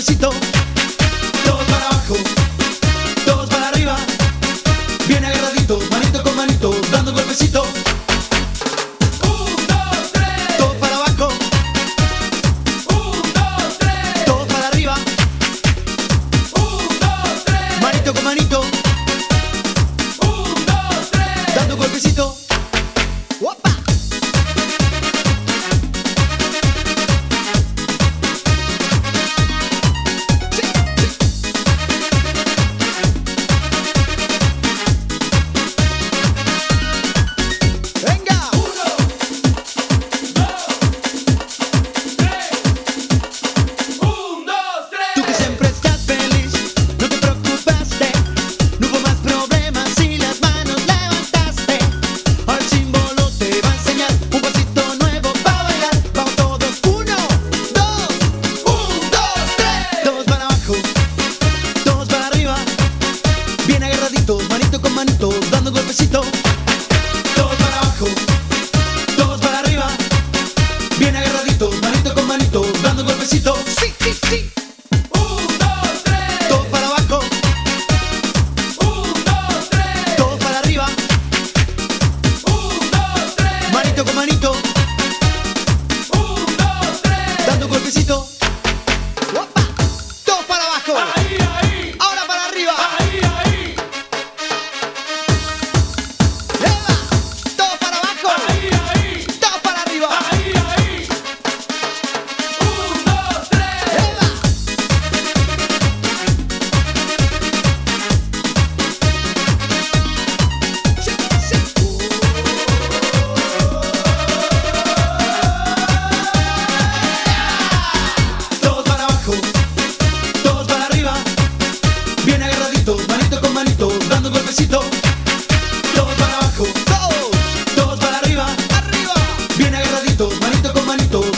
golpecito. Todos para abajo, todos para arriba, bien agarraditos, manito con manito, dando un golpecito. Todos para abajo, todos para arriba, manito con manito, dando un golpecito. ¡Opa! Manito con manito, dando un golpecito. Todos para abajo, todos para arriba, bien agarraditos, manito con manito, dando un golpecito. Sí, sí, sí. 1, 2, 3. Todos para abajo. 1, 2, 3. Todos para arriba. 1, 2, 3. Manito con manito. 1, 2, 3. Dando un golpecito. ¡Opa! Todos para abajo. Ahí, ahí. Ahora para arriba. Ahí, ahí. Manito con manito, dando un golpecito. Todos para abajo, todos para arriba, arriba, bien agarraditos, manito con manito.